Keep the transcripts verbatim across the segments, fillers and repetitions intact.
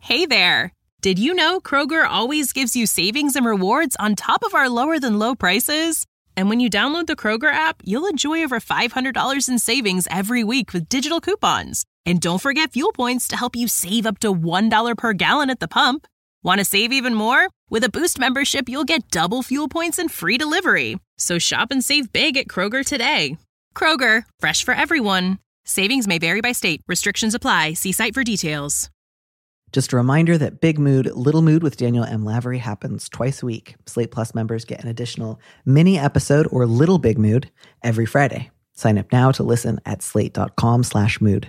Hey there! Did you know Kroger always gives you savings and rewards on top of our lower-than-low prices? And when you download the Kroger app, you'll enjoy over five hundred dollars in savings every week with digital coupons. And don't forget fuel points to help you save up to one dollar per gallon at the pump. Want to save even more? With a Boost membership, you'll get double fuel points and free delivery. So shop and save big at Kroger today. Kroger, fresh for everyone. Savings may vary by state. Restrictions apply. See site for details. Just a reminder that Big Mood, Little Mood with Daniel M. Lavery happens twice a week. Slate Plus members get an additional mini episode or Little Big Mood every Friday. Sign up now to listen at slate.com slash mood.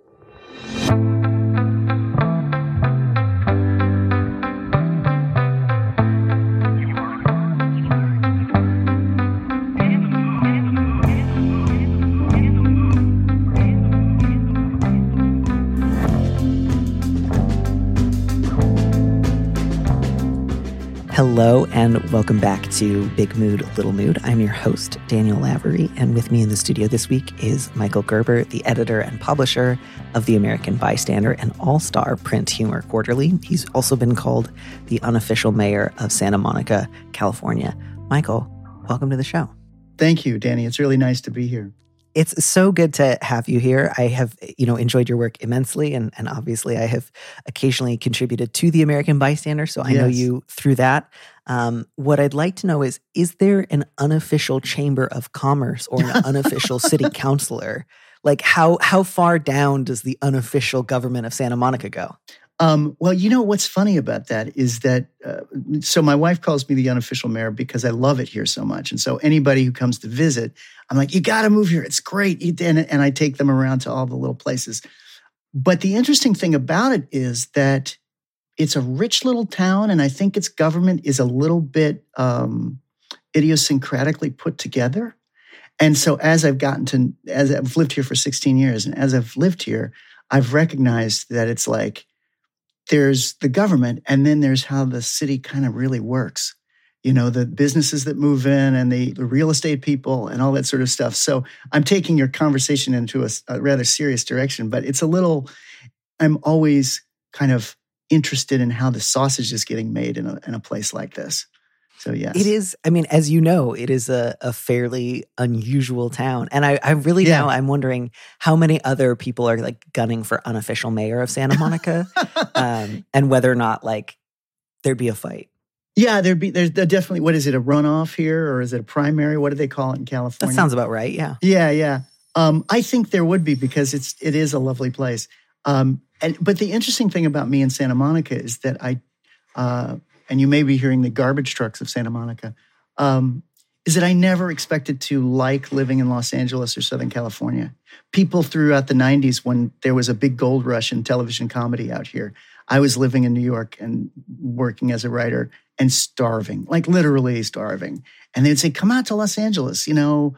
Hello and welcome back to Big Mood, Little Mood. I'm your host, Daniel Lavery, and with me in the studio this week is Michael Gerber, the editor and publisher of The American Bystander, an all-star print humor quarterly. He's also been called the unofficial mayor of Santa Monica, California. Michael, welcome to the show. Thank you, Danny. It's really nice to be here. It's so good to have you here. I have, you know, enjoyed your work immensely, and, and obviously I have occasionally contributed to The American Bystander, so I yes. know you through that. Um, what I'd like to know is, is there an unofficial chamber of commerce or an unofficial city councilor? Like, how how far down does the unofficial government of Santa Monica go? Um, well, you know, what's funny about that is that, uh, so my wife calls me the unofficial mayor because I love it here so much. And so anybody who comes to visit, I'm like, you got to move here. It's great. And, and I take them around to all the little places. But the interesting thing about it is that it's a rich little town. And I think its government is a little bit um, idiosyncratically put together. And so as I've gotten to, as I've lived here for sixteen years, and as I've lived here, I've recognized that it's like, there's the government, and then there's how the city kind of really works. You know, the businesses that move in and the, the real estate people and all that sort of stuff. So I'm taking your conversation into a, a rather serious direction, but it's a little, I'm always kind of interested in how the sausage is getting made in a, in a place like this. So yes. It is, I mean, as you know, it is a, a fairly unusual town. And I, I really yeah. now I'm wondering how many other people are like gunning for unofficial mayor of Santa Monica um, and whether or not like there'd be a fight. Yeah, there'd be, there's definitely, what is it, a runoff here or is it a primary? What do they call it in California? That sounds about right, yeah. Yeah, yeah. Um, I think there would be because it's, it is a lovely place. Um, and But the interesting thing about me in Santa Monica is that I, uh, and you may be hearing the garbage trucks of Santa Monica, um, is that I never expected to like living in Los Angeles or Southern California. People throughout the nineties, when there was a big gold rush in television comedy out here, I was living in New York and working as a writer and starving, like literally starving. And they'd say, come out to Los Angeles, you know,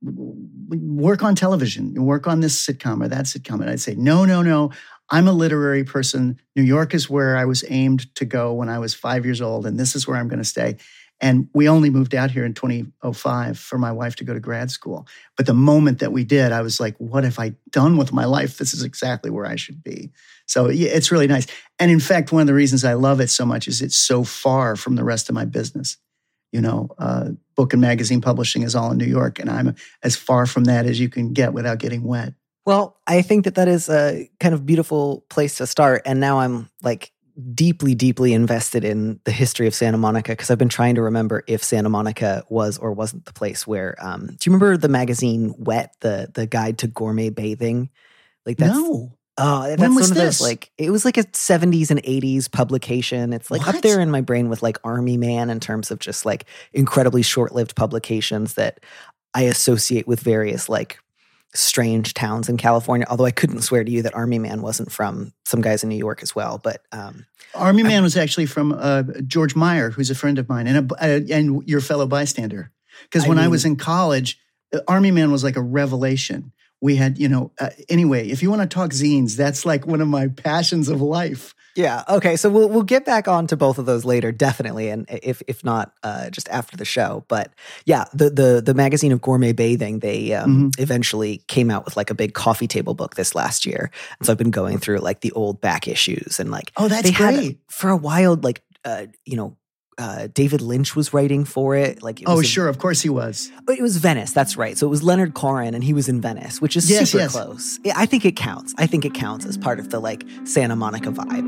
work on television, work on this sitcom or that sitcom. And I'd say, no, no, no. I'm a literary person. New York is where I was aimed to go when I was five years old, and this is where I'm going to stay. And we only moved out here in twenty oh five for my wife to go to grad school. But the moment that we did, I was like, what have I done with my life? This is exactly where I should be. So yeah, it's really nice. And in fact, one of the reasons I love it so much is it's so far from the rest of my business. You know, uh, book and magazine publishing is all in New York, and I'm as far from that as you can get without getting wet. Well, I think that that is a kind of beautiful place to start. And now I'm like deeply, deeply invested in the history of Santa Monica because I've been trying to remember if Santa Monica was or wasn't the place where, um, do you remember the magazine Wet, the the guide to gourmet bathing? Like that's, no. Oh, that's when was one of this? those, like, it was like a seventies and eighties publication. It's like what? up there in my brain with like Army Man in terms of just like incredibly short-lived publications that I associate with various like strange towns in California, although I couldn't swear to you that Army Man wasn't from some guys in New York as well. But um, Army Man was actually from uh, George Meyer, who's a friend of mine and a, uh, and your fellow bystander. Because when I, mean, I was in college, Army Man was like a revelation. We had, you know, uh, anyway, if you want to talk zines, that's like one of my passions of life. Yeah. Okay. So we'll we'll get back on to both of those later, definitely, and if if not, uh, just after the show. But yeah, the the the magazine of gourmet bathing, they um, mm-hmm. eventually came out with like a big coffee table book this last year, and so I've been going through like the old back issues and like oh, that's they great. Had, for a while, like uh, you know. Uh, David Lynch was writing for it. Like, it was oh, in, sure, of course he was. But it was Venice. That's right. So it was Leonard Cohen, and he was in Venice, which is yes, super yes. close. I think it counts. I think it counts as part of the like Santa Monica vibe.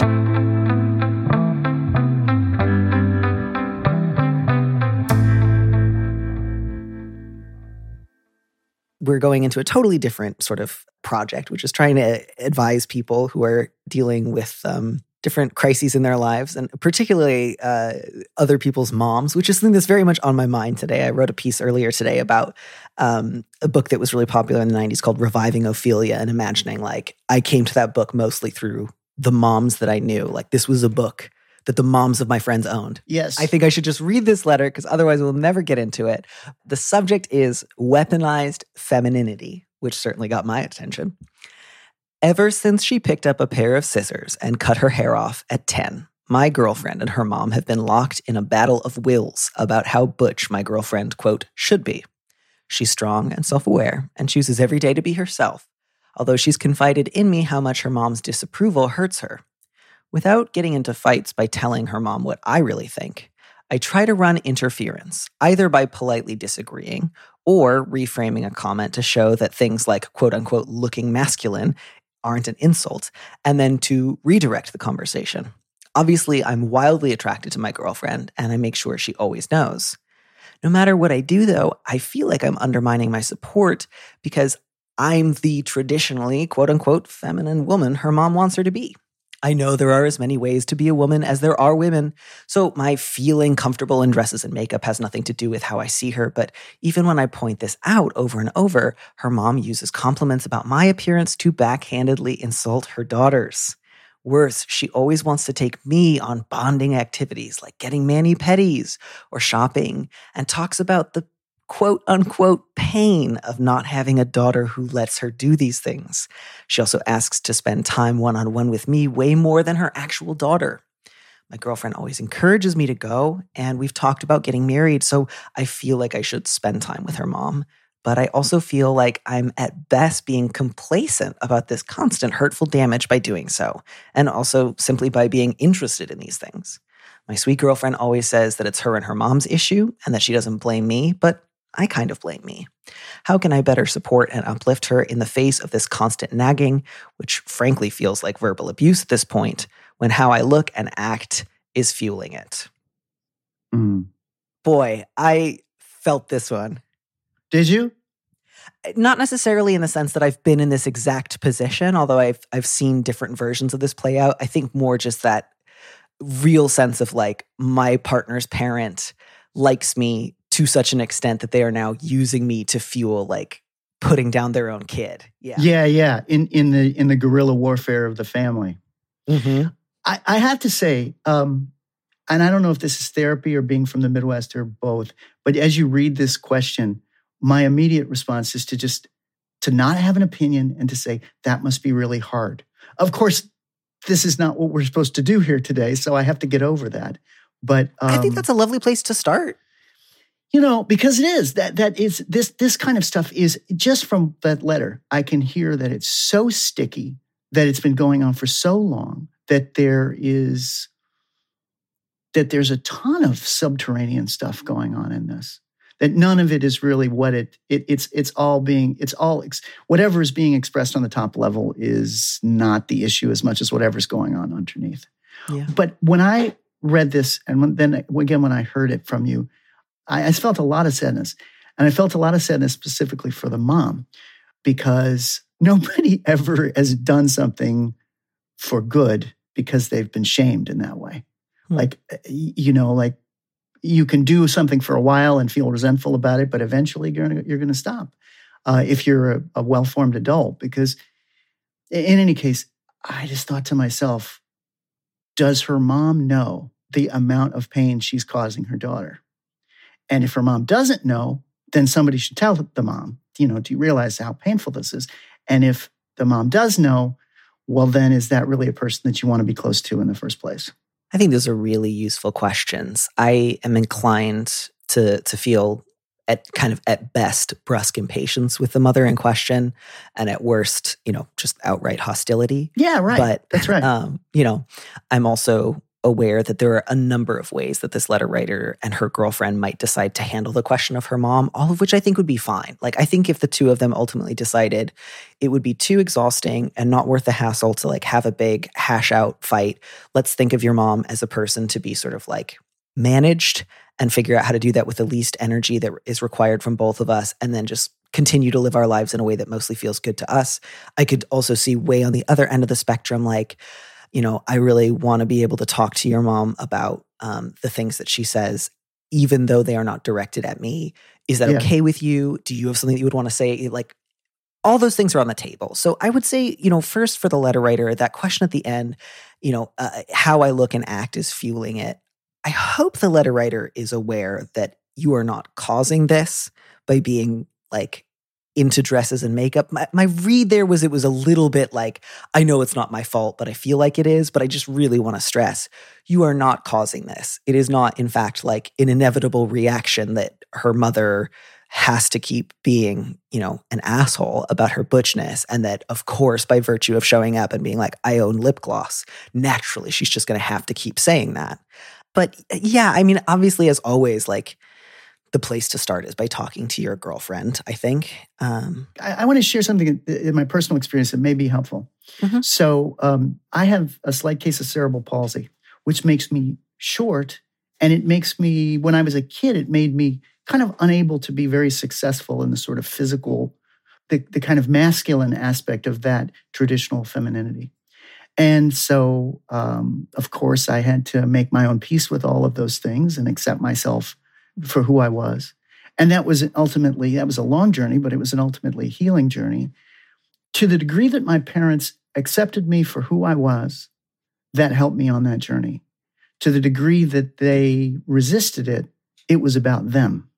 We're going into a totally different sort of project, which is trying to advise people who are dealing with um, different crises in their lives, and particularly uh, other people's moms, which is something that's very much on my mind today. I wrote a piece earlier today about um, a book that was really popular in the nineties called Reviving Ophelia, and imagining like I came to that book mostly through the moms that I knew. Like this was a book that the moms of my friends owned. Yes. I think I should just read this letter because otherwise we'll never get into it. The subject is weaponized femininity, which certainly got my attention. Ever since she picked up a pair of scissors and cut her hair off at ten, my girlfriend and her mom have been locked in a battle of wills about how butch my girlfriend, quote, should be. She's strong and self-aware and chooses every day to be herself, although she's confided in me how much her mom's disapproval hurts her. Without getting into fights by telling her mom what I really think, I try to run interference, either by politely disagreeing or reframing a comment to show that things like, quote unquote, looking masculine aren't an insult, and then to redirect the conversation. Obviously, I'm wildly attracted to my girlfriend, and I make sure she always knows. No matter what I do, though, I feel like I'm undermining my support because I'm the traditionally, quote unquote, feminine woman her mom wants her to be. I know there are as many ways to be a woman as there are women, so my feeling comfortable in dresses and makeup has nothing to do with how I see her, but even when I point this out over and over, her mom uses compliments about my appearance to backhandedly insult her daughters. Worse, she always wants to take me on bonding activities like getting mani-pedis or shopping, and talks about the quote-unquote pain of not having a daughter who lets her do these things. She also asks to spend time one-on-one with me way more than her actual daughter. My girlfriend always encourages me to go, and we've talked about getting married, so I feel like I should spend time with her mom. But I also feel like I'm at best being complacent about this constant hurtful damage by doing so, and also simply by being interested in these things. My sweet girlfriend always says that it's her and her mom's issue, and that she doesn't blame me, but I kind of blame me. How can I better support and uplift her in the face of this constant nagging, which frankly feels like verbal abuse at this point, when how I look and act is fueling it? Mm. Boy, I felt this one. Did you? Not necessarily in the sense that I've been in this exact position, although I've I've seen different versions of this play out. I think more just that real sense of like my partner's parent likes me to such an extent that they are now using me to fuel like putting down their own kid. Yeah. Yeah, yeah. In in the in the guerrilla warfare of the family. Mm-hmm. I, I have to say, um, and I don't know if this is therapy or being from the Midwest or both, but as you read this question, my immediate response is to just to not have an opinion and to say, that must be really hard. Of course, this is not what we're supposed to do here today, so I have to get over that. But um, I think that's a lovely place to start. You know, because it is that that is this this kind of stuff is just from that letter. I can hear that it's so sticky, that it's been going on for so long, that there is that there's a ton of subterranean stuff going on in this. That none of it is really what it, it it's it's all being it's all ex, whatever is being expressed on the top level is not the issue as much as whatever's going on underneath. Yeah. But when I read this, and when, then again when I heard it from you, I, I felt a lot of sadness, and I felt a lot of sadness specifically for the mom, because nobody ever has done something for good because they've been shamed in that way. Hmm. Like you know, like. You can do something for a while and feel resentful about it, but eventually you're gonna, you're going to stop uh, if you're a, a well-formed adult. Because in any case, I just thought to myself, does her mom know the amount of pain she's causing her daughter? And if her mom doesn't know, then somebody should tell the mom. you know, do you realize how painful this is? And if the mom does know, well, then is that really a person that you want to be close to in the first place? I think those are really useful questions. I am inclined to to feel at kind of at best brusque impatience with the mother in question, and at worst, you know, just outright hostility. Yeah, right. But that's right. Um, you know, I'm also aware that there are a number of ways that this letter writer and her girlfriend might decide to handle the question of her mom, all of which I think would be fine. Like, I think if the two of them ultimately decided it would be too exhausting and not worth the hassle to like have a big hash out fight, let's think of your mom as a person to be sort of like managed and figure out how to do that with the least energy that is required from both of us, and then just continue to live our lives in a way that mostly feels good to us. I could also see way on the other end of the spectrum, like, you know, I really want to be able to talk to your mom about um, the things that she says, even though they are not directed at me. Is that yeah. okay with you? Do you have something that you would want to say? Like, all those things are on the table. So I would say, you know, first for the letter writer, that question at the end, you know, uh, how I look and act is fueling it. I hope the letter writer is aware that you are not causing this by being like into dresses and makeup. My, my read there was it was a little bit like, I know it's not my fault, but I feel like it is, but I just really want to stress, you are not causing this. It is not, in fact, like an inevitable reaction that her mother has to keep being, you know, an asshole about her butchness. And that, of course, by virtue of showing up and being like, I own lip gloss, naturally, she's just going to have to keep saying that. But yeah, I mean, obviously, as always, like, the place to start is by talking to your girlfriend, I think. Um, I, I want to share something in, in my personal experience that may be helpful. Mm-hmm. So um, I have a slight case of cerebral palsy, which makes me short. And it makes me, when I was a kid, it made me kind of unable to be very successful in the sort of physical, the, the kind of masculine aspect of that traditional femininity. And so, um, of course, I had to make my own peace with all of those things and accept myself for who I was. And that was ultimately, that was a long journey, but it was an ultimately healing journey. To the degree that my parents accepted me for who I was, that helped me on that journey. To the degree that they resisted it, it was about them.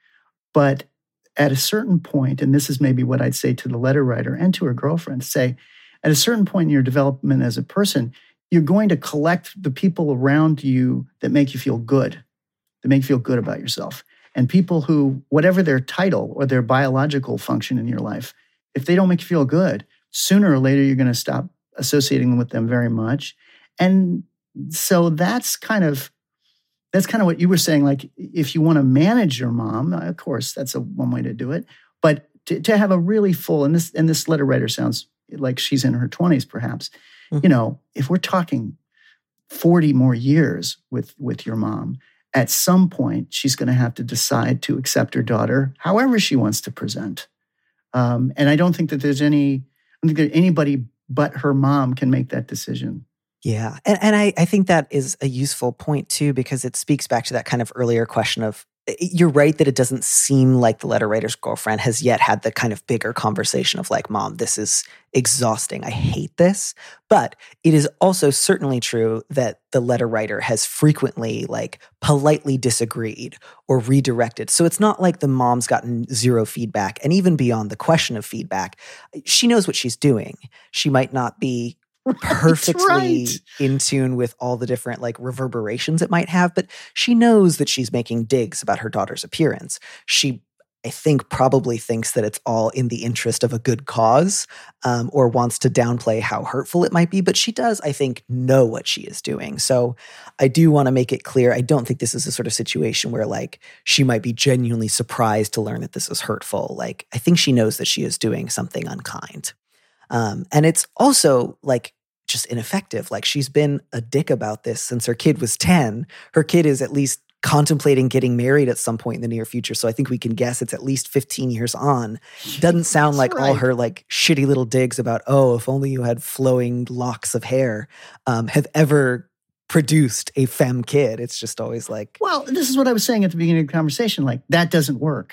But at a certain point, and this is maybe what I'd say to the letter writer and to her girlfriend, say, at a certain point in your development as a person, you're going to collect the people around you that make you feel good. That make you feel good about yourself. And people who, whatever their title or their biological function in your life, if they don't make you feel good, sooner or later you're going to stop associating with them very much. And so that's kind of that's kind of what you were saying. Like, if you want to manage your mom, of course, that's a one way to do it. But to, to have a really full, and this and this letter writer sounds like she's in her twenties, perhaps. Mm-hmm. You know, if we're talking forty more years with with your mom, at some point, she's going to have to decide to accept her daughter however she wants to present. Um, and I don't think that there's any, I don't think that anybody but her mom can make that decision. Yeah. And, and I, I think that is a useful point too, because it speaks back to that kind of earlier question of, you're right that it doesn't seem like the letter writer's girlfriend has yet had the kind of bigger conversation of like, Mom, this is exhausting. I hate this. But it is also certainly true that the letter writer has frequently like politely disagreed or redirected. So it's not like the mom's gotten zero feedback. And even beyond the question of feedback, she knows what she's doing. She might not be perfectly right. in tune with all the different like reverberations it might have, but she knows that she's making digs about her daughter's appearance. She, I think, probably thinks that it's all in the interest of a good cause, um, or wants to downplay how hurtful it might be, but she does, I think, know what she is doing. So I do want to make it clear, I don't think this is a sort of situation where like she might be genuinely surprised to learn that this is hurtful. Like, I think she knows that she is doing something unkind. Um, and it's also like just ineffective. Like, she's been a dick about this since her kid was ten. Her kid is at least contemplating getting married at some point in the near future. So I think we can guess it's at least fifteen years on. Doesn't sound like right. all her like shitty little digs about, oh, if only you had flowing locks of hair, um, have ever produced a femme kid. It's just always like, well, this is what I was saying at the beginning of the conversation. Like, that doesn't work.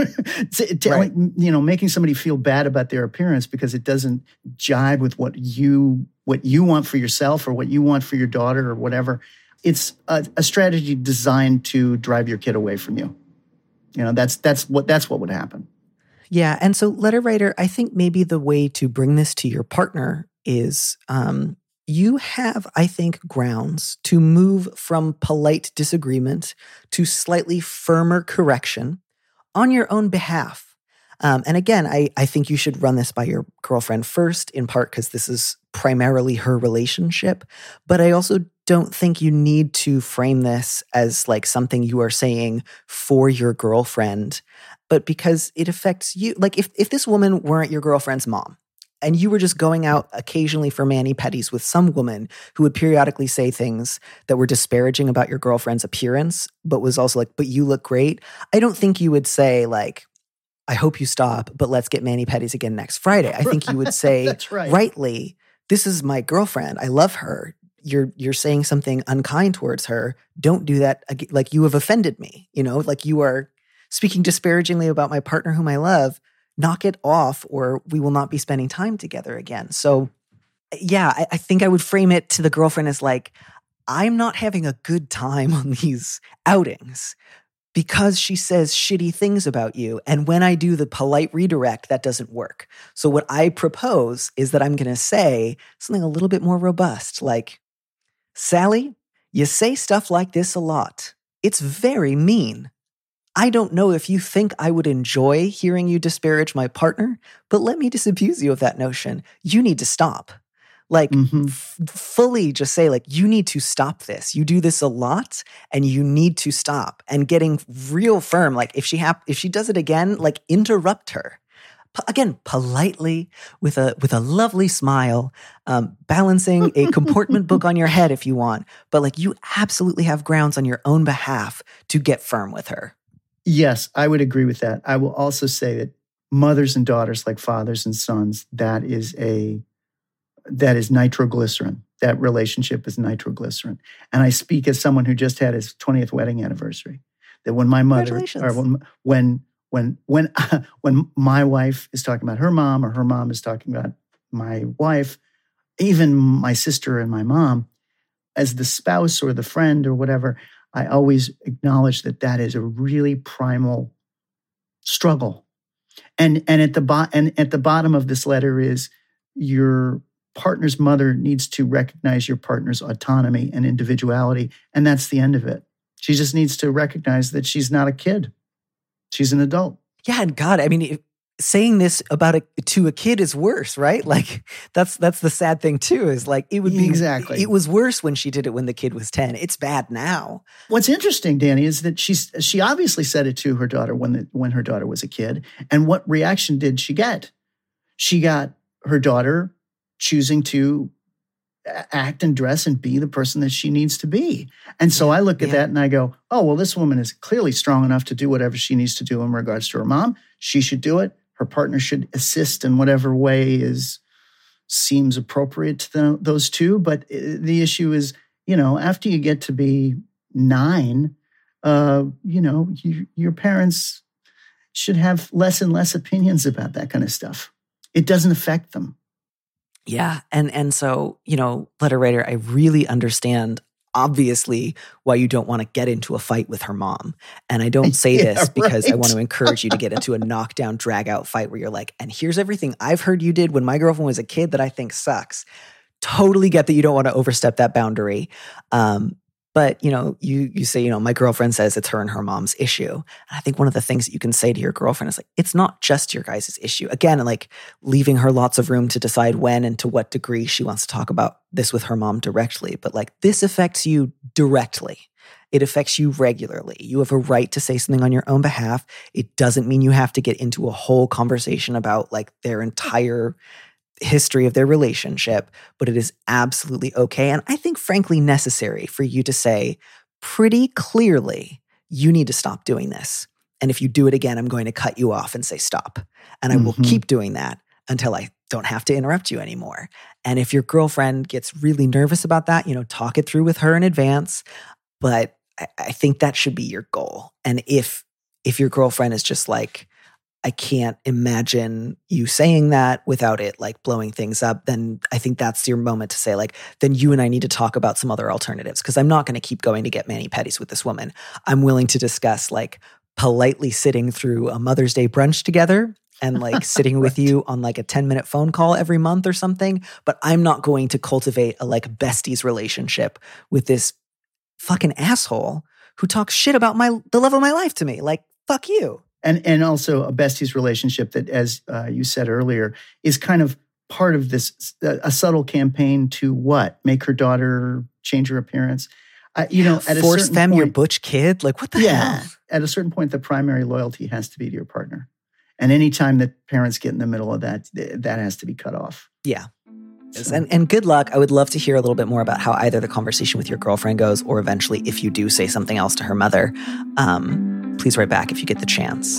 to, to, right. You know, making somebody feel bad about their appearance because it doesn't jibe with what you what you want for yourself or what you want for your daughter or whatever. It's a, a strategy designed to drive your kid away from you. You know, that's that's what that's what would happen. Yeah. And so, letter writer, I think maybe the way to bring this to your partner is um, you have, I think, grounds to move from polite disagreement to slightly firmer correction on your own behalf. Um, and again, I, I think you should run this by your girlfriend first, in part because this is primarily her relationship. But I also don't think you need to frame this as like something you are saying for your girlfriend, but because it affects you. Like if, if this woman weren't your girlfriend's mom, and you were just going out occasionally for mani-pedis with some woman who would periodically say things that were disparaging about your girlfriend's appearance, but was also like, but you look great. I don't think you would say like, I hope you stop, but let's get mani-pedis again next Friday. I think you would say, That's right. rightly, this is my girlfriend. I love her. You're you're saying something unkind towards her. Don't do that. Like you have offended me. You know, like you are speaking disparagingly about my partner whom I love. Knock it off, or we will not be spending time together again. So, yeah, I, I think I would frame it to the girlfriend as like, I'm not having a good time on these outings because she says shitty things about you. And when I do the polite redirect, that doesn't work. So what I propose is that I'm going to say something a little bit more robust, like, Sally, you say stuff like this a lot. It's very mean. I don't know if you think I would enjoy hearing you disparage my partner, but let me disabuse you of that notion. You need to stop. Like, mm-hmm. f- fully just say, like, you need to stop this. You do this a lot, and you need to stop. And getting real firm, like, if she hap- if she does it again, like, interrupt her. P- again, politely, with a with a lovely smile, um, balancing a comportment book on your head if you want. But, like, you absolutely have grounds on your own behalf to get firm with her. Yes, I would agree with that. I will also say that mothers and daughters, like fathers and sons, that is a that is nitroglycerin. That relationship is nitroglycerin. And I speak as someone who just had his twentieth wedding anniversary. That when my mother, or when when when when when my wife is talking about her mom, or her mom is talking about my wife, even my sister and my mom, as the spouse or the friend or whatever, I always acknowledge that that is a really primal struggle. And and at the bo- and at the bottom of this letter is your partner's mother needs to recognize your partner's autonomy and individuality, and that's the end of it. She just needs to recognize that she's not a kid. She's an adult. Yeah, and God, I mean, if, saying this about a to a kid is worse, right? Like that's that's the sad thing too. Is like it would be exactly. It was worse when she did it when the kid was ten. It's bad now. What's interesting, Danny, is that she's she obviously said it to her daughter when the, when her daughter was a kid. And what reaction did she get? She got her daughter choosing to act and dress and be the person that she needs to be. And so I look at yeah. that and I go, oh, well, this woman is clearly strong enough to do whatever she needs to do in regards to her mom. She should do it. Her partner should assist in whatever way is seems appropriate to the, those two. But the issue is, you know, after you get to be nine, uh, you know, you, your parents should have less and less opinions about that kind of stuff. It doesn't affect them. Yeah. And and so, you know, letter writer, I really understand, obviously, why you don't want to get into a fight with her mom. And I don't say yeah, this because right. I want to encourage you to get into a knockdown, drag out fight where you're like, and here's everything I've heard you did when my girlfriend was a kid that I think sucks. Totally get that you don't want to overstep that boundary. Um, But, you know, you you say, you know, my girlfriend says it's her and her mom's issue. And I think one of the things that you can say to your girlfriend is like, it's not just your guys' issue. Again, like leaving her lots of room to decide when and to what degree she wants to talk about this with her mom directly. But like this affects you directly. It affects you regularly. You have a right to say something on your own behalf. It doesn't mean you have to get into a whole conversation about like their entire history of their relationship, but it is absolutely okay. And I think, frankly, necessary for you to say pretty clearly, you need to stop doing this. And if you do it again, I'm going to cut you off and say stop. And I mm-hmm. will keep doing that until I don't have to interrupt you anymore. And if your girlfriend gets really nervous about that, you know, talk it through with her in advance. But I, I think that should be your goal. And if if your girlfriend is just like, I can't imagine you saying that without it like blowing things up, then I think that's your moment to say like, then you and I need to talk about some other alternatives because I'm not going to keep going to get mani-pedis with this woman. I'm willing to discuss like politely sitting through a Mother's Day brunch together and like sitting with right. you on like a ten minute phone call every month or something. But I'm not going to cultivate a like besties relationship with this fucking asshole who talks shit about my the love of my life to me. Like, fuck you. And and also a besties relationship that, as uh, you said earlier, is kind of part of this, uh, a subtle campaign to what? Make her daughter change her appearance. Uh, you know, at Force a certain them point, your butch kid? Like, what the yeah, hell? At a certain point, the primary loyalty has to be to your partner. And anytime that parents get in the middle of that, that has to be cut off. Yeah. So. And, and good luck. I would love to hear a little bit more about how either the conversation with your girlfriend goes, or eventually if you do say something else to her mother. Um, please write back if you get the chance.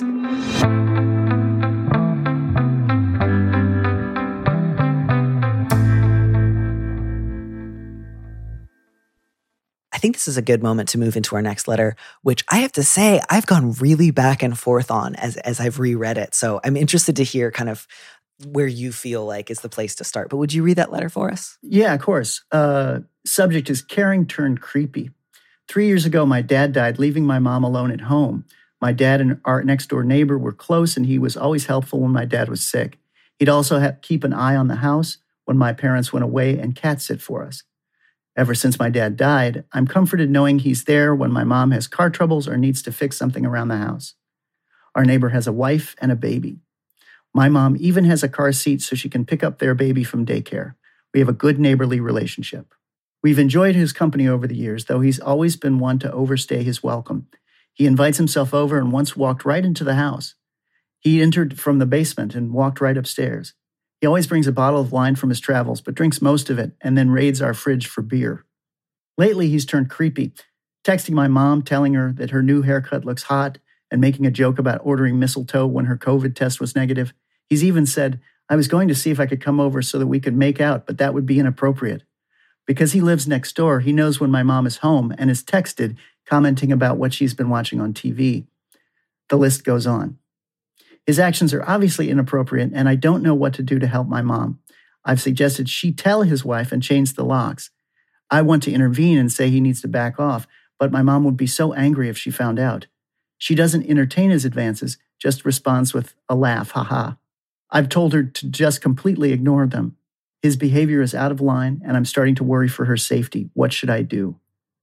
I think this is a good moment to move into our next letter, which I have to say I've gone really back and forth on as, as I've reread it. So I'm interested to hear kind of where you feel like is the place to start. But would you read that letter for us? Yeah, of course. Uh, subject is caring turned creepy. Three years ago, my dad died, leaving my mom alone at home. My dad and our next door neighbor were close, and he was always helpful when my dad was sick. He'd also have, keep an eye on the house when my parents went away and cat sit for us. Ever since my dad died, I'm comforted knowing he's there when my mom has car troubles or needs to fix something around the house. Our neighbor has a wife and a baby. My mom even has a car seat so she can pick up their baby from daycare. We have a good neighborly relationship. We've enjoyed his company over the years, though he's always been one to overstay his welcome. He invites himself over and once walked right into the house. He entered from the basement and walked right upstairs. He always brings a bottle of wine from his travels, but drinks most of it and then raids our fridge for beer. Lately, he's turned creepy, texting my mom, telling her that her new haircut looks hot and making a joke about ordering mistletoe when her COVID test was negative. He's even said, I was going to see if I could come over so that we could make out, but that would be inappropriate. Because he lives next door, he knows when my mom is home and is texted, commenting about what she's been watching on T V. The list goes on. His actions are obviously inappropriate, and I don't know what to do to help my mom. I've suggested she tell his wife and change the locks. I want to intervene and say he needs to back off, but my mom would be so angry if she found out. She doesn't entertain his advances, just responds with a laugh, haha. I've told her to just completely ignore them. His behavior is out of line, and I'm starting to worry for her safety. What should I do?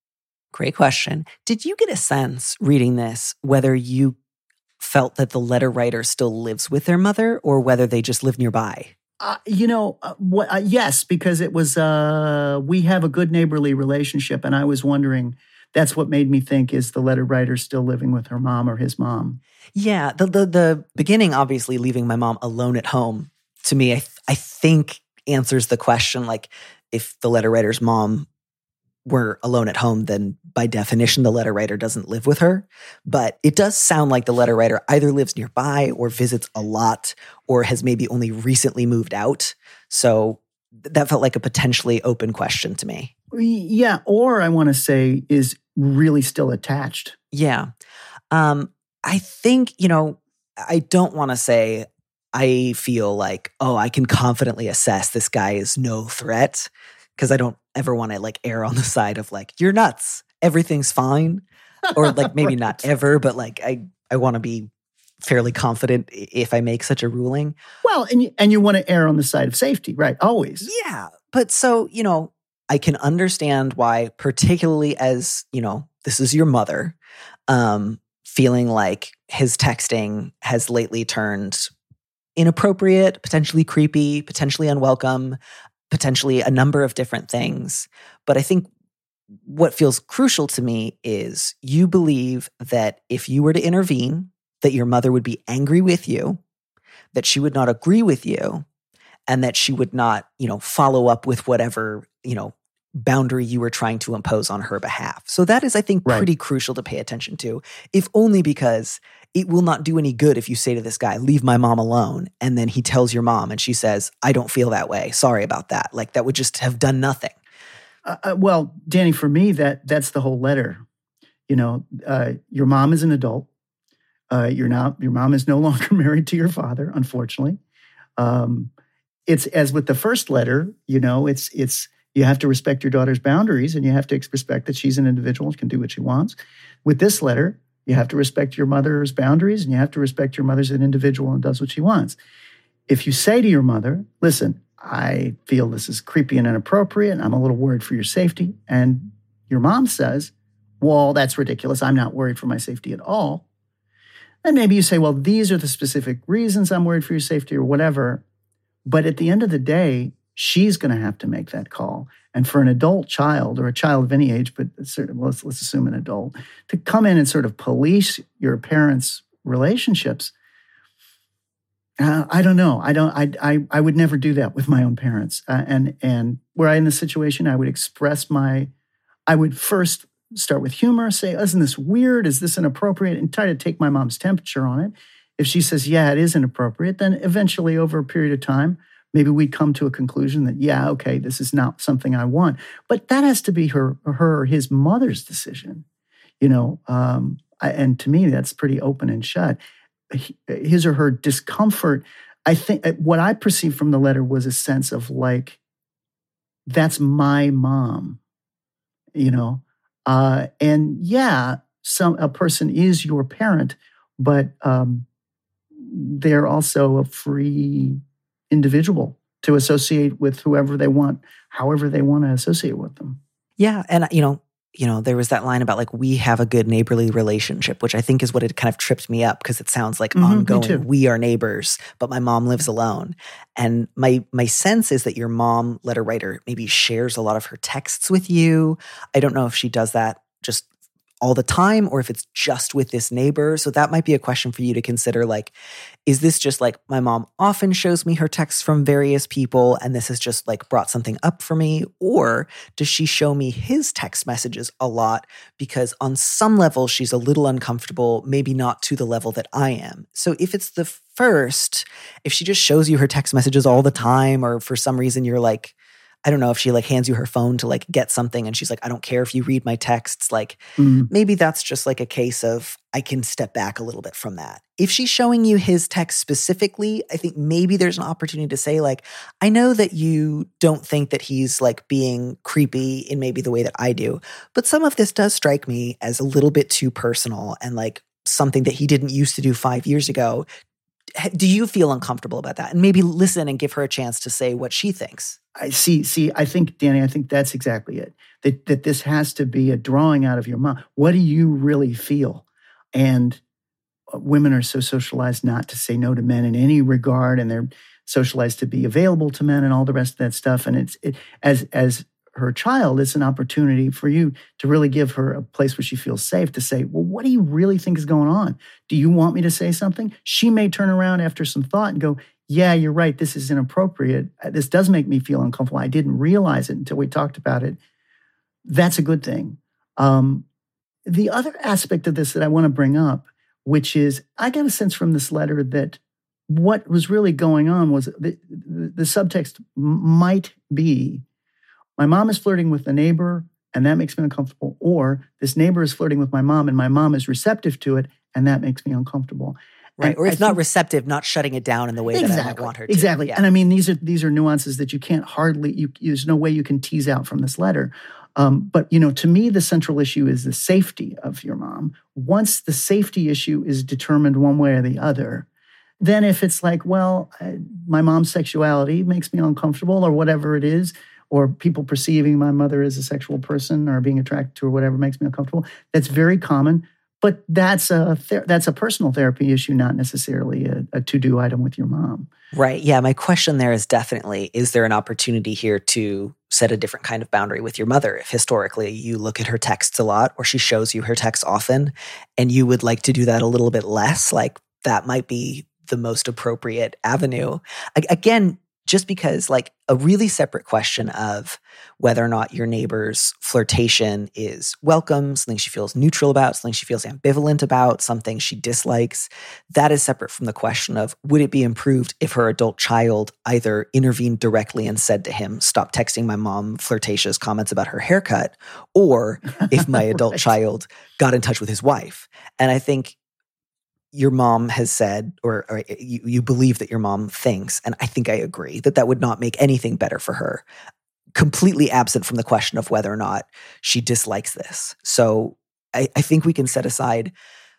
Great question. Did you get a sense reading this whether you felt that the letter writer still lives with their mother or whether they just live nearby? Uh, you know, uh, what, uh, yes, because it was, uh, we have a good neighborly relationship. And I was wondering, that's what made me think, is the letter writer still living with her mom or his mom? Yeah, the the, the beginning, obviously, leaving my mom alone at home, to me, I, th- I think answers the question, like, if the letter writer's mom were alone at home, then by definition, the letter writer doesn't live with her. But it does sound like the letter writer either lives nearby or visits a lot or has maybe only recently moved out. So that felt like a potentially open question to me. Yeah, or I want to say is really still attached. Yeah. Um, I think, you know, I don't want to say I feel like, oh, I can confidently assess this guy is no threat, because I don't ever want to like err on the side of like, you're nuts, everything's fine. Or like maybe right. not ever, but like I, I want to be fairly confident if I make such a ruling. Well, and you, and you want to err on the side of safety, right? Always. Yeah. But so, you know, I can understand why, particularly as, you know, this is your mother, um, feeling like his texting has lately turned inappropriate, potentially creepy, potentially unwelcome, potentially a number of different things. But I think what feels crucial to me is you believe that if you were to intervene, that your mother would be angry with you, that she would not agree with you, and that she would not, you know, follow up with whatever, you know, boundary you were trying to impose on her behalf. So that is, I think, right. pretty crucial to pay attention to, if only because it will not do any good if you say to this guy, leave my mom alone, and then he tells your mom and she says, I don't feel that way. Sorry about that. Like that would just have done nothing. Uh, uh, well, Danny, for me, that that's the whole letter. You know, uh, your mom is an adult. Uh, you're not, your mom is no longer married to your father, unfortunately. Um, it's as with the first letter, you know, it's, it's, you have to respect your daughter's boundaries and you have to respect that she's an individual and can do what she wants. With this letter, You have to respect your mother's boundaries, and you have to respect your mother as an individual and does what she wants. If you say to your mother, listen, I feel this is creepy and inappropriate, and I'm a little worried for your safety, and your mom says, well, that's ridiculous. I'm not worried for my safety at all. And maybe you say, well, these are the specific reasons I'm worried for your safety or whatever. But at the end of the day, she's going to have to make that call. And for an adult child or a child of any age, but well, let's, let's assume an adult, to come in and sort of police your parents' relationships, uh, I don't know. I don't. I, I I would never do that with my own parents. Uh, and and were I in this situation, I would express my, I would first start with humor, say, isn't this weird? Is this inappropriate? And try to take my mom's temperature on it. If she says, yeah, it is inappropriate, then eventually over a period of time, maybe we'd come to a conclusion that, yeah, okay, this is not something I want. But that has to be her, her or his mother's decision, you know. Um, I, and to me, that's pretty open and shut. His or her discomfort, I think what I perceived from the letter was a sense of like, that's my mom, you know. Uh, and yeah, some a person is your parent, but um, they're also a free individual to associate with whoever they want, however they want to associate with them. Yeah, and you know, you know, there was that line about like we have a good neighborly relationship, which I think is what it kind of tripped me up because it sounds like mm-hmm, ongoing. We are neighbors, but my mom lives alone, and my my sense is that your mom, letter writer, maybe shares a lot of her texts with you. I don't know if she does that just all the time or if it's just with this neighbor. So that might be a question for you to consider. Like, is this just like my mom often shows me her texts from various people and this has just like brought something up for me? Or does she show me his text messages a lot because on some level she's a little uncomfortable, maybe not to the level that I am? So if it's the first, if she just shows you her text messages all the time or for some reason you're like, I don't know if she like hands you her phone to like get something and she's like, I don't care if you read my texts. Like mm-hmm. maybe that's just like a case of I can step back a little bit from that. If she's showing you his text specifically, I think maybe there's an opportunity to say like, I know that you don't think that he's like being creepy in maybe the way that I do, but some of this does strike me as a little bit too personal and like something that he didn't used to do five years ago. Do you feel uncomfortable about that? And maybe listen and give her a chance to say what she thinks. I see, see, I think, Danny, I think that's exactly it. That that this has to be a drawing out of your mom. What do you really feel? And women are so socialized not to say no to men in any regard, and they're socialized to be available to men and all the rest of that stuff. And it's it, as as her child, it's an opportunity for you to really give her a place where she feels safe to say, well, what do you really think is going on? Do you want me to say something? She may turn around after some thought and go, yeah, you're right. This is inappropriate. This does make me feel uncomfortable. I didn't realize it until we talked about it. That's a good thing. Um, the other aspect of this that I want to bring up, which is I got a sense from this letter that what was really going on was the, the, the subtext might be, my mom is flirting with the neighbor and that makes me uncomfortable. Or this neighbor is flirting with my mom and my mom is receptive to it and that makes me uncomfortable. Right, and or it's I not think, receptive, not shutting it down in the way exactly, that I might want her to. Exactly, yeah. And I mean, these are these are nuances that you can't hardly, you, there's no way you can tease out from this letter. Um, but, you know, to me, the central issue is the safety of your mom. Once the safety issue is determined one way or the other, then if it's like, well, I, my mom's sexuality makes me uncomfortable or whatever it is, or people perceiving my mother as a sexual person or being attracted to her, whatever makes me uncomfortable, that's very common. But that's a ther- that's a personal therapy issue, not necessarily a, a to-do item with your mom. Right. Yeah. My question there is definitely, is there an opportunity here to set a different kind of boundary with your mother? If historically you look at her texts a lot or she shows you her texts often and you would like to do that a little bit less, like that might be the most appropriate avenue. I- again, just because like a really separate question of whether or not your neighbor's flirtation is welcome, something she feels neutral about, something she feels ambivalent about, something she dislikes, that is separate from the question of would it be improved if her adult child either intervened directly and said to him, stop texting my mom flirtatious comments about her haircut, or if my adult right. child got in touch with his wife. And I think your mom has said, or, or you, you believe that your mom thinks, and I think I agree, that that would not make anything better for her, completely absent from the question of whether or not she dislikes this. So I, I think we can set aside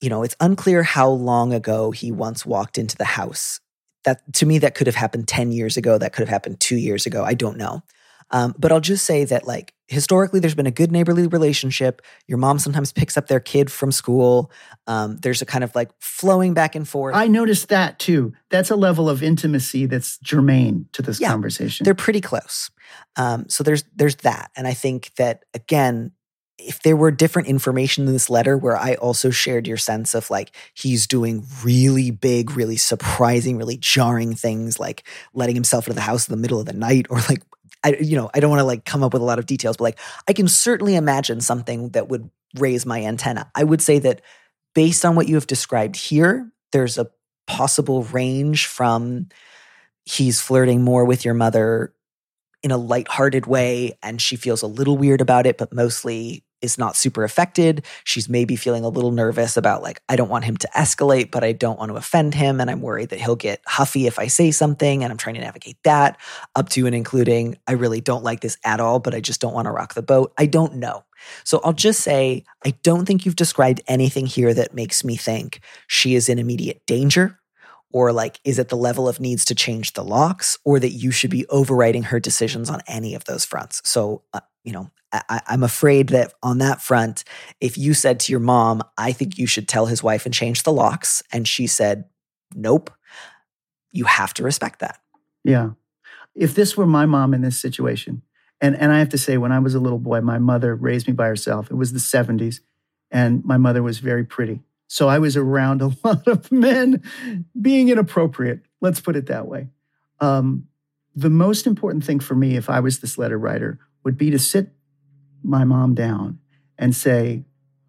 you know, it's unclear how long ago he once walked into the house. That, to me, that could have happened ten years ago. That could have happened two years ago. I don't know. Um, but I'll just say that, like, historically, there's been a good neighborly relationship. Your mom sometimes picks up their kid from school. Um, there's a kind of like flowing back and forth. I noticed that too. That's a level of intimacy that's germane to this yeah, conversation. They're pretty close. Um, so there's there's that. And I think that, again, if there were different information in this letter where I also shared your sense of like, he's doing really big, really surprising, really jarring things, like letting himself into the house in the middle of the night, or like, I, you know, I don't want to like come up with a lot of details, but like I can certainly imagine something that would raise my antenna. I would say that based on what you have described here, there's a possible range from he's flirting more with your mother in a lighthearted way and she feels a little weird about it, but mostly is not super affected. She's maybe feeling a little nervous about like, I don't want him to escalate, but I don't want to offend him. And I'm worried that he'll get huffy if I say something. And I'm trying to navigate that, up to and including, I really don't like this at all, but I just don't want to rock the boat. I don't know. So I'll just say, I don't think you've described anything here that makes me think she is in immediate danger, or like is at the level of needs to change the locks, or that you should be overriding her decisions on any of those fronts. So, uh, you know, I, I'm afraid that on that front, if you said to your mom, I think you should tell his wife and change the locks, and she said, nope, you have to respect that. Yeah. If this were my mom in this situation, and, and I have to say, when I was a little boy, my mother raised me by herself. It was the seventies, and my mother was very pretty. So I was around a lot of men being inappropriate. Let's put it that way. Um, the most important thing for me, if I was this letter writer, would be to sit my mom down and say,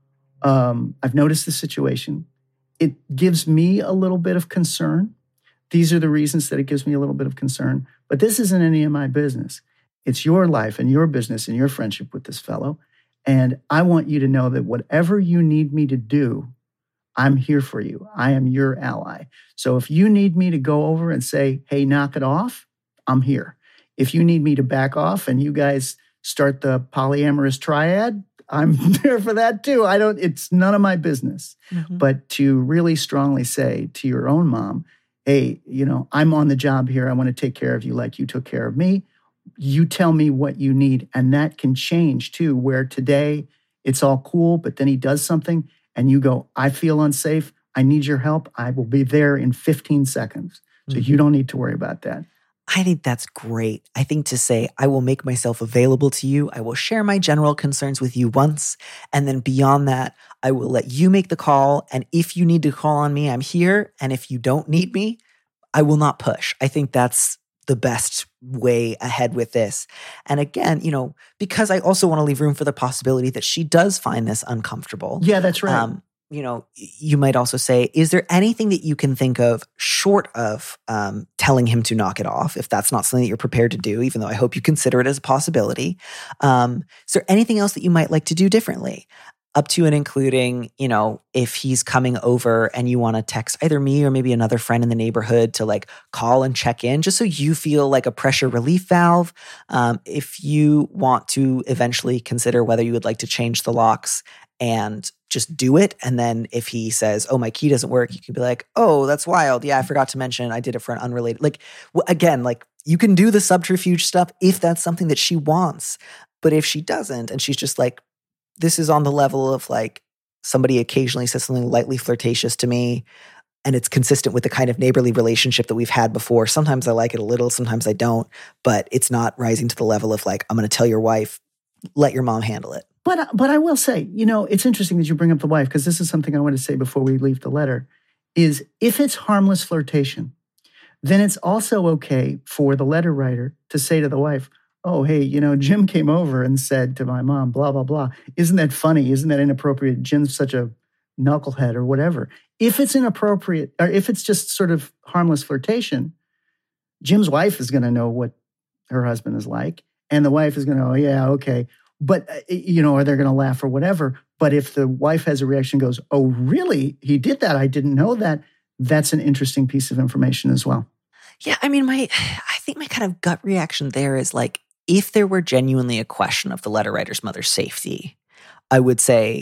um, I've noticed the situation. It gives me a little bit of concern. These are the reasons that it gives me a little bit of concern. But this isn't any of my business. It's your life and your business and your friendship with this fellow. And I want you to know that whatever you need me to do, I'm here for you. I am your ally. So if you need me to go over and say, hey, knock it off, I'm here. If you need me to back off and you guys start the polyamorous triad, I'm there for that too. I don't, it's none of my business. Mm-hmm. But to really strongly say to your own mom, hey, you know, I'm on the job here. I want to take care of you like you took care of me. You tell me what you need. And that can change too, where today it's all cool, but then he does something and you go, I feel unsafe. I need your help. I will be there in fifteen seconds. So mm-hmm. you don't need to worry about that. I think that's great. I think to say, I will make myself available to you. I will share my general concerns with you once. And then beyond that, I will let you make the call. And if you need to call on me, I'm here. And if you don't need me, I will not push. I think that's the best way ahead with this. And again, you know, because I also want to leave room for the possibility that she does find this uncomfortable. Yeah, that's right. Um, you know, you might also say, is there anything that you can think of short of um, telling him to knock it off, if that's not something that you're prepared to do, even though I hope you consider it as a possibility? Um, is there anything else that you might like to do differently? Up to and including, you know, if he's coming over and you want to text either me or maybe another friend in the neighborhood to like call and check in, just so you feel like a pressure relief valve. Um, if you want to eventually consider whether you would like to change the locks and just do it. And then if he says, oh, my key doesn't work, you can be like, oh, that's wild. Yeah, I forgot to mention I did it for an unrelated, like, again, like you can do the subterfuge stuff if that's something that she wants. But if she doesn't, and she's just like, this is on the level of like somebody occasionally says something lightly flirtatious to me and it's consistent with the kind of neighborly relationship that we've had before. Sometimes I like it a little, sometimes I don't, but it's not rising to the level of like, I'm going to tell your wife, let your mom handle it. But, but I will say, you know, it's interesting that you bring up the wife, because this is something I want to say before we leave the letter, is if it's harmless flirtation, then it's also okay for the letter writer to say to the wife, oh, hey, you know, Jim came over and said to my mom, blah, blah, blah. Isn't that funny? Isn't that inappropriate? Jim's such a knucklehead or whatever. If it's inappropriate, or if it's just sort of harmless flirtation, Jim's wife is going to know what her husband is like. And the wife is going to go, oh, yeah, okay. But, you know, or they're going to laugh or whatever. But if the wife has a reaction, goes, oh, really? He did that? I didn't know that. That's an interesting piece of information as well. Yeah, I mean, my, I think my kind of gut reaction there is like, if there were genuinely a question of the letter writer's mother's safety, I would say,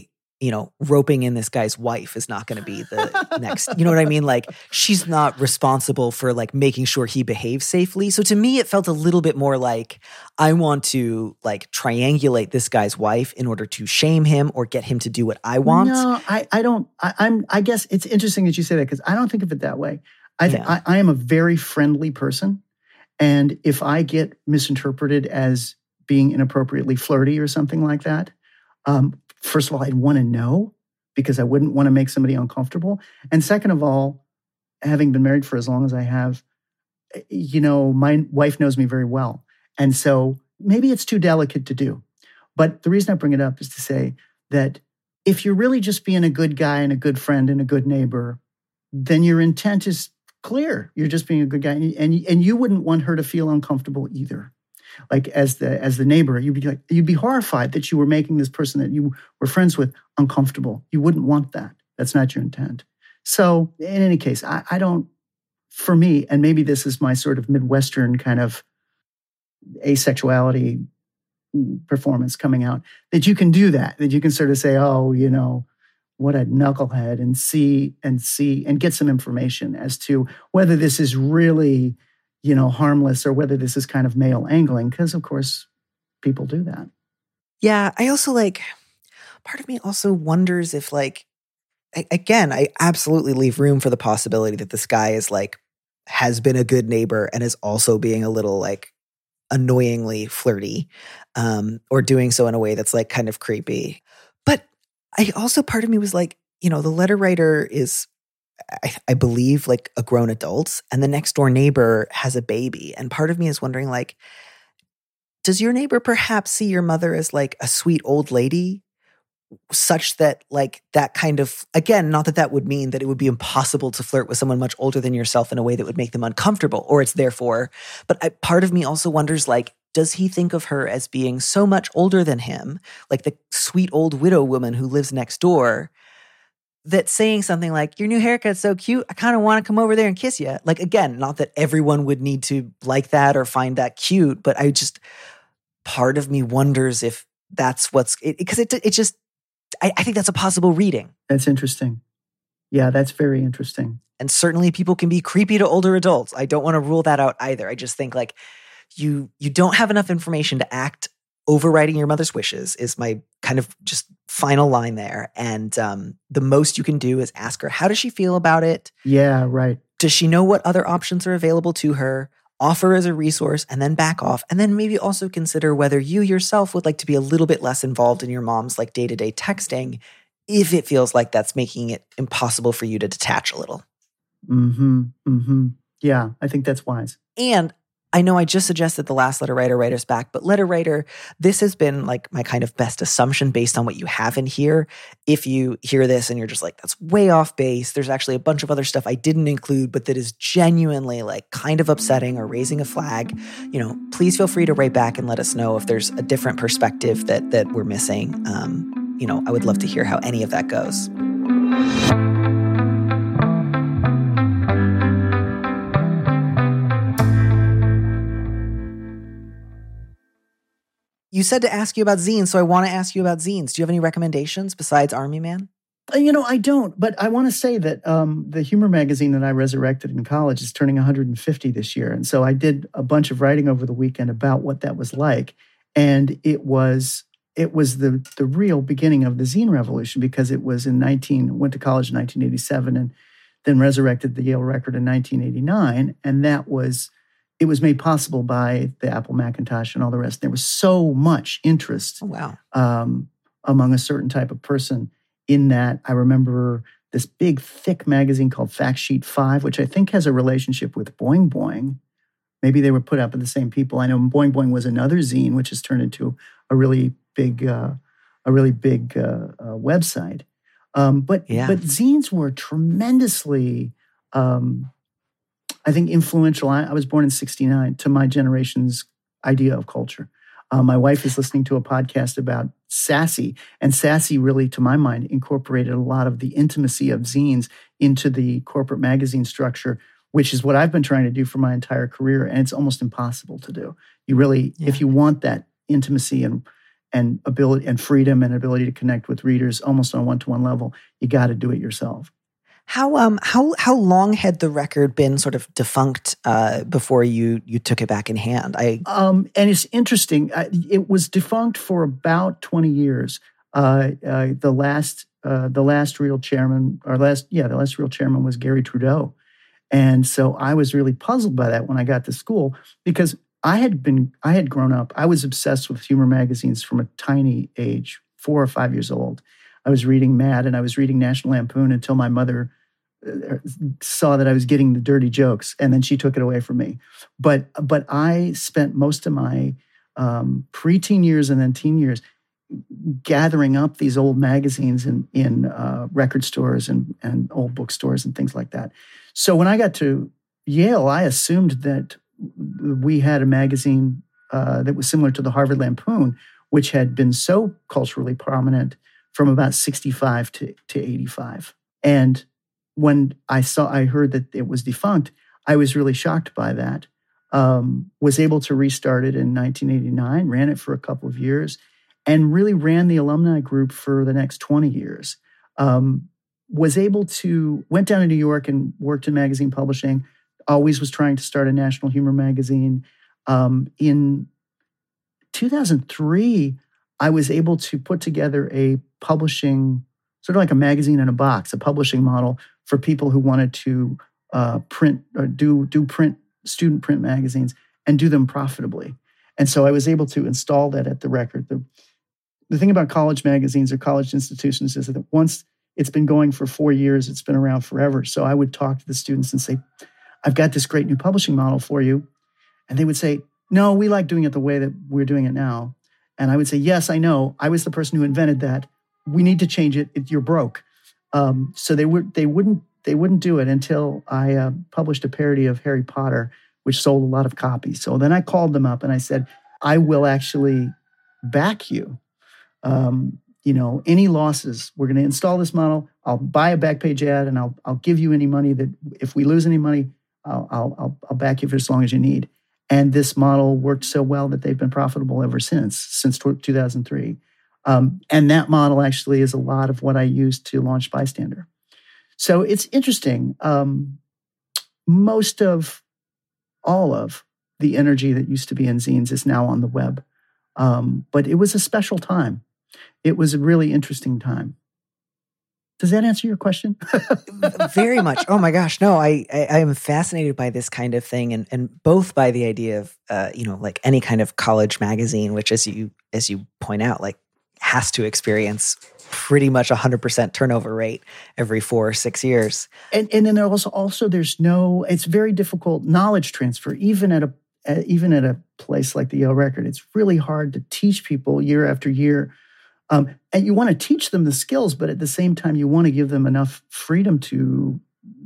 you know, roping in this guy's wife is not going to be the next, you know what I mean? Like, she's not responsible for like making sure he behaves safely. So to me, it felt a little bit more like, I want to like triangulate this guy's wife in order to shame him or get him to do what I want. No, I, I don't, I, I'm, I guess it's interesting that you say that because I don't think of it that way. I, th- Yeah. I, I am a very friendly person. And if I get misinterpreted as being inappropriately flirty or something like that, um, first of all, I'd want to know because I wouldn't want to make somebody uncomfortable. And second of all, having been married for as long as I have, you know, my wife knows me very well. And so maybe it's too delicate to do. But the reason I bring it up is to say that if you're really just being a good guy and a good friend and a good neighbor, then your intent is clear. You're just being a good guy. And, and, and you wouldn't want her to feel uncomfortable either. Like as the as the neighbor, you'd be like you'd be horrified that you were making this person that you were friends with uncomfortable. You wouldn't want that. That's not your intent. So in any case, I, I don't. For me, and maybe this is my sort of Midwestern kind of asexuality performance coming out, that you can do that. That you can sort of say, oh, you know, what a knucklehead, and see and see and get some information as to whether this is really, you know, harmless or whether this is kind of male angling, because of course people do that. Yeah, I also like, part of me also wonders if like, I, again, I absolutely leave room for the possibility that this guy is like, has been a good neighbor and is also being a little like annoyingly flirty, um, or doing so in a way that's like kind of creepy. But I also, part of me was like, you know, the letter writer is, I, I believe, like a grown adult, and the next door neighbor has a baby. And part of me is wondering, like, does your neighbor perhaps see your mother as like a sweet old lady, such that like that kind of, again, not that that would mean that it would be impossible to flirt with someone much older than yourself in a way that would make them uncomfortable, or it's therefore, but I, part of me also wonders, like, does he think of her as being so much older than him, like the sweet old widow woman who lives next door, that saying something like, your new haircut's so cute, I kind of want to come over there and kiss you. Like, again, not that everyone would need to like that or find that cute, but I just, part of me wonders if that's what's, because it, it, it just, I, I think that's a possible reading. That's interesting. Yeah, that's very interesting. And certainly people can be creepy to older adults. I don't want to rule that out either. I just think like you you don't have enough information to act overriding your mother's wishes is my kind of just final line there. And um, the most you can do is ask her, how does she feel about it? Yeah, right. Does she know what other options are available to her? Offer as a resource and then back off. And then maybe also consider whether you yourself would like to be a little bit less involved in your mom's like day-to-day texting if it feels like that's making it impossible for you to detach a little. Mm-hmm. Mm-hmm. Yeah, I think that's wise. And I know I just suggested the last letter writer writer's back, but letter writer, this has been like my kind of best assumption based on what you have in here. If you hear this and you're just like, that's way off base, there's actually a bunch of other stuff I didn't include, but that is genuinely like kind of upsetting or raising a flag, you know, please feel free to write back and let us know if there's a different perspective that that we're missing. Um, you know, I would love to hear how any of that goes. You said to ask you about zines, so I want to ask you about zines. Do you have any recommendations besides Army Man? You know, I don't, but I want to say that um, the humor magazine that I resurrected in college is turning one hundred fifty this year. And so I did a bunch of writing over the weekend about what that was like. And it was it was the the real beginning of the zine revolution, because it was in nineteen, went to college in nineteen eighty-seven and then resurrected the Yale Record in nineteen eighty-nine. And that was, it was made possible by the Apple Macintosh and all the rest. There was so much interest Oh, wow. um, among a certain type of person in that. I remember this big, thick magazine called Fact Sheet five, which I think has a relationship with Boing Boing. Maybe they were put up by the same people. I know Boing Boing was another zine, which has turned into a really big, uh, a really big uh, uh, website. Um, but Yeah. but zines were tremendously, um, I think, influential. I, I was born in sixty-nine, to my generation's idea of culture. Uh, my wife is listening to a podcast about Sassy, and Sassy really, to my mind, incorporated a lot of the intimacy of zines into the corporate magazine structure, which is what I've been trying to do for my entire career, and it's almost impossible to do. You really, Yeah. if you want that intimacy and and ability and freedom and ability to connect with readers almost on a one-to-one level, you got to do it yourself. How um how how long had the record been sort of defunct uh, before you you took it back in hand? I um and it's interesting. I, it was defunct for about twenty years. Uh, uh, the last uh, the last real chairman, or last yeah, the last real chairman was Gary Trudeau, and so I was really puzzled by that when I got to school, because I had been I had grown up. I was obsessed with humor magazines from a tiny age, four or five years old. I was reading Mad and I was reading National Lampoon until my mother saw that I was getting the dirty jokes, and then she took it away from me. But but I spent most of my um, preteen years and then teen years gathering up these old magazines in in uh, record stores and and old bookstores and things like that. So when I got to Yale, I assumed that we had a magazine uh, that was similar to the Harvard Lampoon, which had been so culturally prominent from about sixty-five to, to eighty-five. And when I saw, I heard that it was defunct, I was really shocked by that. Um, was able to restart it in nineteen eighty-nine, ran it for a couple of years, and really ran the alumni group for the next twenty years. Um, was able to, went down to New York and worked in magazine publishing, always was trying to start a national humor magazine. Um, in two thousand three, I was able to put together a publishing, sort of like a magazine in a box, a publishing model for people who wanted to uh, print or do do print student print magazines and do them profitably. And so I was able to install that at the record. The, the thing about college magazines or college institutions is that once it's been going for four years, it's been around forever. So I would talk to the students and say, I've got this great new publishing model for you. And they would say, no, we like doing it the way that we're doing it now. And I would say, yes, I know. I was the person who invented that. We need to change it. it you're broke. Um, so they would they wouldn't they wouldn't do it until I uh, published a parody of Harry Potter, which sold a lot of copies. So then I called them up and I said, I will actually back you. Um, you know, any losses, we're going to install this model. I'll buy a Backpage ad and I'll I'll give you any money that if we lose any money, I'll I'll I'll, I'll back you for as long as you need. And this model worked so well that they've been profitable ever since, since two thousand three. Um, and that model actually is a lot of what I used to launch Bystander. So it's interesting. Um, most of, all of the energy that used to be in zines is now on the web. Um, but it was a special time. It was a really interesting time. Does that answer your question? Very much. Oh my gosh. No, I, I, I am fascinated by this kind of thing, and, and both by the idea of, uh, you know, like any kind of college magazine, which as you, as you point out, like has to experience pretty much a hundred percent turnover rate every four or six years. And, and then there also, also there's no, it's very difficult knowledge transfer, even at a, uh, even at a place like the Yale Record. It's really hard to teach people year after year. Um, and you want to teach them the skills, but at the same time, you want to give them enough freedom to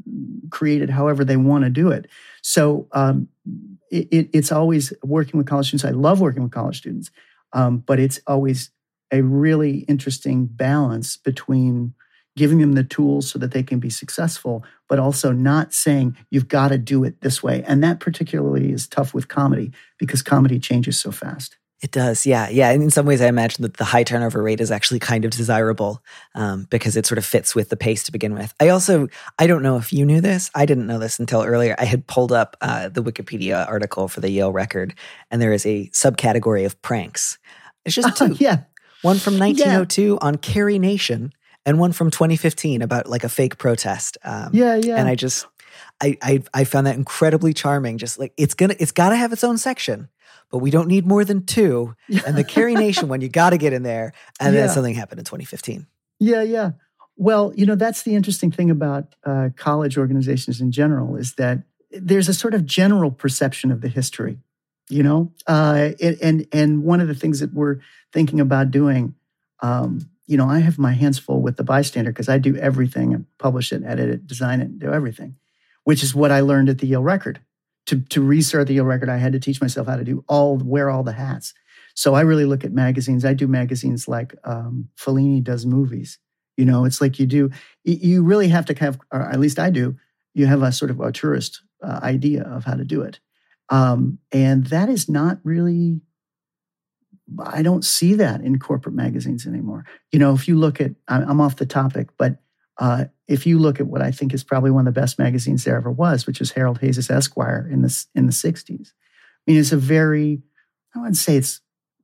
create it however they want to do it. So um, it, it, it's always working with college students. I love working with college students, um, but it's always a really interesting balance between giving them the tools so that they can be successful, but also not saying you've got to do it this way. And that particularly is tough with comedy because comedy changes so fast. It does, yeah. Yeah, and in some ways I imagine that the high turnover rate is actually kind of desirable um, because it sort of fits with the pace to begin with. I also, I don't know if you knew this. I didn't know this until earlier. I had pulled up uh, the Wikipedia article for the Yale Record, and there is a subcategory of pranks. It's just two. Uh, yeah. One from nineteen oh two yeah. on Carrie Nation, and one from twenty fifteen about like a fake protest. Um, yeah, yeah. And I just, I, I, I found that incredibly charming. Just like it's gonna, it's got to have its own section. But we don't need more than two. And the Carrie Nation one, you got to get in there. And yeah. then something happened in twenty fifteen. Yeah, yeah. Well, you know, that's the interesting thing about uh, college organizations in general is that there's a sort of general perception of the history, you know? Uh, it, and and one of the things that we're thinking about doing, um, you know, I have my hands full with the Bystander because I do everything and publish it, edit it, design it, do everything, which is what I learned at the Yale Record. To, to restart the Yale Record, I had to teach myself how to do all, wear all the hats. So I really look at magazines. I do magazines like um, Fellini does movies. You know, it's like you do, you really have to have, or at least I do, you have a sort of a tourist uh, idea of how to do it. Um, and that is not really I don't see that in corporate magazines anymore. You know, if you look at, I'm off the topic, but uh, if you look at what I think is probably one of the best magazines there ever was, which is Harold Hayes' Esquire in the, in the sixties. I mean, it's a very, I wouldn't say it's,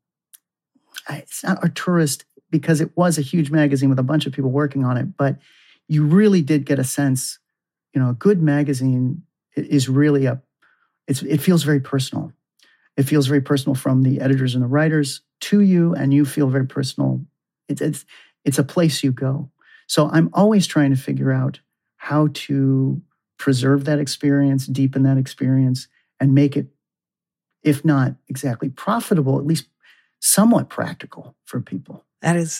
it's not Arturist because it was a huge magazine with a bunch of people working on it, but you really did get a sense, you know, a good magazine is really a, it's, it feels very personal. It feels very personal from the editors and the writers to you, and you feel very personal. It's, it's, it's a place you go. So I'm always trying to figure out how to preserve that experience, deepen that experience, and make it, if not exactly profitable, at least somewhat practical for people. That is,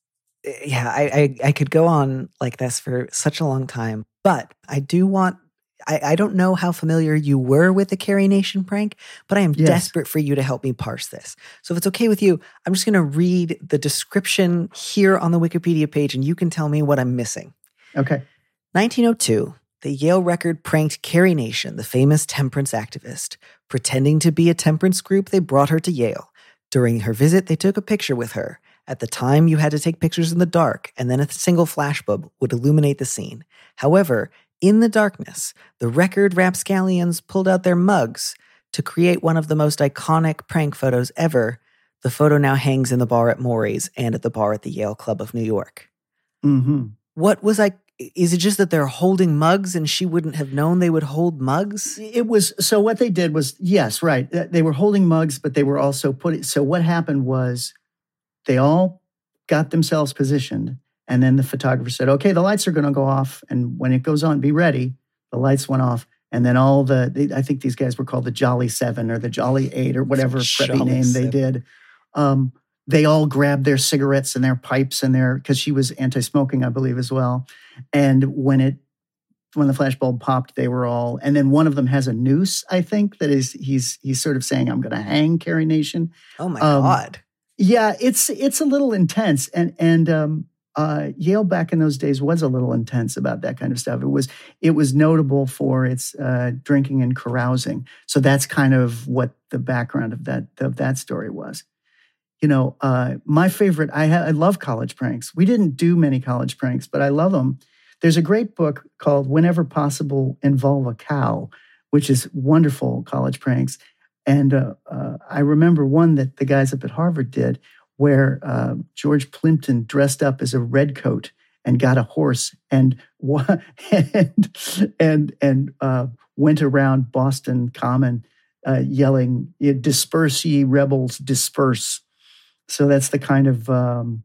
yeah, I, I, I could go on like this for such a long time, but I do want, I, I don't know how familiar you were with the Carrie Nation prank, but I am yes. desperate for you to help me parse this. So if it's okay with you, I'm just going to read the description here on the Wikipedia page, and you can tell me what I'm missing. Okay. nineteen oh two, the Yale Record pranked Carrie Nation, the famous temperance activist. Pretending to be a temperance group, they brought her to Yale. During her visit, they took a picture with her. At the time, you had to take pictures in the dark, and then a single flashbulb would illuminate the scene. However, in the darkness, the record rapscallions pulled out their mugs to create one of the most iconic prank photos ever. The photo now hangs in the bar at Morey's and at the bar at the Yale Club of New York. Mm-hmm. What was I... Is it just that they're holding mugs and she wouldn't have known they would hold mugs? It was, so what they did was, yes, right. They were holding mugs, but they were also putting, so what happened was they all got themselves positioned, and then the photographer said, okay, the lights are going to go off, and when it goes on, be ready. The lights went off, and then all the, they, I think these guys were called the Jolly Seven or the Jolly Eight or whatever preppy name seven. They did. Um, they all grabbed their cigarettes and their pipes and their, because she was anti-smoking, I believe, as well. And when it, when the flashbulb popped, they were all, and then one of them has a noose, I think, that is, he's he's sort of saying, I'm going to hang Carrie Nation. Oh my um, God. Yeah, it's it's a little intense. And, and um, uh, Yale back in those days was a little intense about that kind of stuff. It was, it was notable for its uh, drinking and carousing. So that's kind of what the background of that, of that story was. You know, uh, my favorite, I, ha- I love college pranks. We didn't do many college pranks, but I love them. There's a great book called Whenever Possible, Involve a Cow, which is wonderful college pranks. And uh, uh, I remember one that the guys up at Harvard did where uh, George Plimpton dressed up as a redcoat and got a horse and and and, and uh, went around Boston Common uh, yelling, disperse ye rebels, disperse. So that's the kind of um,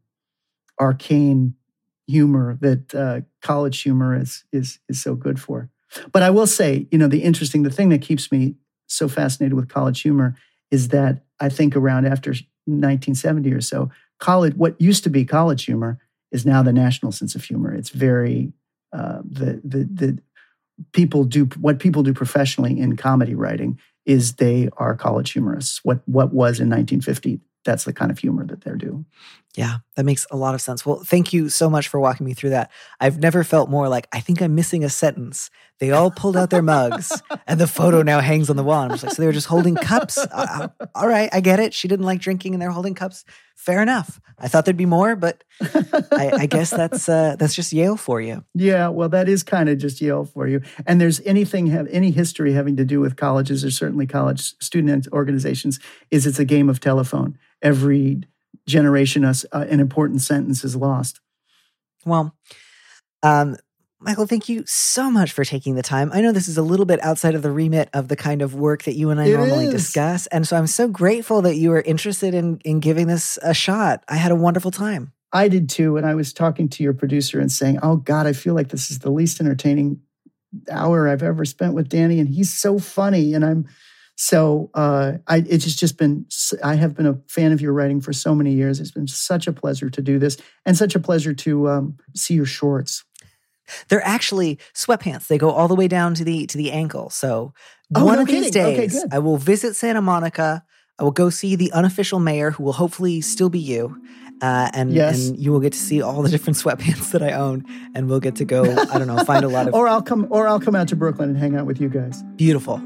arcane humor that uh, college humor is, is is so good for. But I will say, you know, the interesting, the thing that keeps me so fascinated with college humor is that I think around after nineteen seventy or so, college, what used to be college humor is now the national sense of humor. It's very, uh, the, the, the people do, what people do professionally in comedy writing is they are college humorists. What, what was in nineteen fifty, that's the kind of humor that they're doing. Yeah, that makes a lot of sense. Well, thank you so much for walking me through that. I've never felt more like, I think I'm missing a sentence. They all pulled out their mugs, and the photo now hangs on the wall. I'm just like, so they were just holding cups? Uh, all right, I get it. She didn't like drinking, and they're holding cups. Fair enough. I thought there'd be more, but I, I guess that's uh, that's just Yale for you. Yeah, well, that is kind of just Yale for you. And there's anything, have any history having to do with colleges, or certainly college student organizations, is it's a game of telephone. Every generation, uh, an important sentence is lost. Well, um, Michael, thank you so much for taking the time. I know this is a little bit outside of the remit of the kind of work that you and I it normally is. discuss. And so I'm so grateful that you were interested in, in giving this a shot. I had a wonderful time. I did too. And I was talking to your producer and saying, oh God, I feel like this is the least entertaining hour I've ever spent with Danny. And he's so funny. And I'm So uh, I, it's just been, I have been a fan of your writing for so many years. It's been such a pleasure to do this, and such a pleasure to um, see your shorts. They're actually sweatpants. They go all the way down to the to the ankle. So oh, one no of these kidding. days, Okay, I will visit Santa Monica. I will go see the unofficial mayor, who will hopefully still be you. Uh, and, yes. and you will get to see all the different sweatpants that I own, and we'll get to go, I don't know, find a lot of... or I'll come or I'll come out to Brooklyn and hang out with you guys. Beautiful.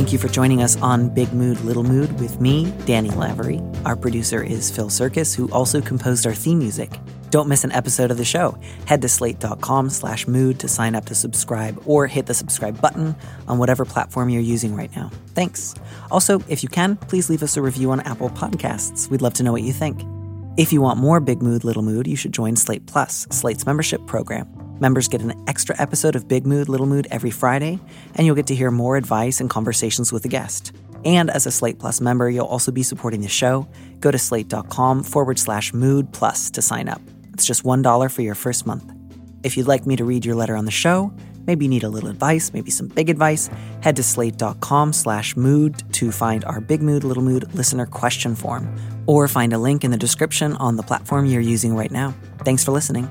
Thank you for joining us on Big Mood, Little Mood with me, Danny Lavery. Our producer is Phil Circus, who also composed our theme music. Don't miss an episode of the show. Head to slate.com slash mood to sign up to subscribe or hit the subscribe button on whatever platform you're using right now. Thanks. Also, if you can, please leave us a review on Apple Podcasts. We'd love to know what you think. If you want more Big Mood, Little Mood, you should join Slate Plus, Slate's membership program. Members get an extra episode of Big Mood, Little Mood every Friday, and you'll get to hear more advice and conversations with a guest. And as a Slate Plus member, you'll also be supporting the show. Go to slate.com forward slash mood plus to sign up. It's just one dollar for your first month. If you'd like me to read your letter on the show, maybe you need a little advice, maybe some big advice, head to slate.com slash mood to find our Big Mood, Little Mood listener question form, or find a link in the description on the platform you're using right now. Thanks for listening.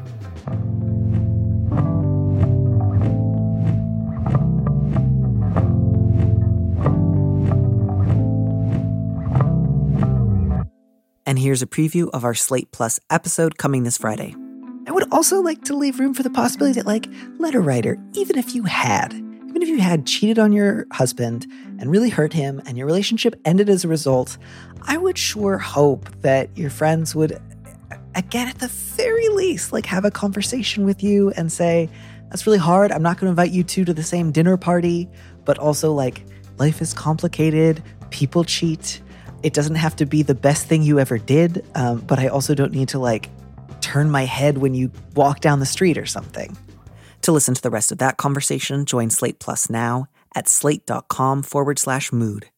And here's a preview of our Slate Plus episode coming this Friday. I would also like to leave room for the possibility that, like, letter writer, even if you had, even if you had cheated on your husband and really hurt him and your relationship ended as a result, I would sure hope that your friends would, again, at the very least, like, have a conversation with you and say, that's really hard. I'm not going to invite you two to the same dinner party, but also, like, life is complicated. People cheat. It doesn't have to be the best thing you ever did, um, but I also don't need to, like, turn my head when you walk down the street or something. To listen to the rest of that conversation, join Slate Plus now at slate.com forward slash mood.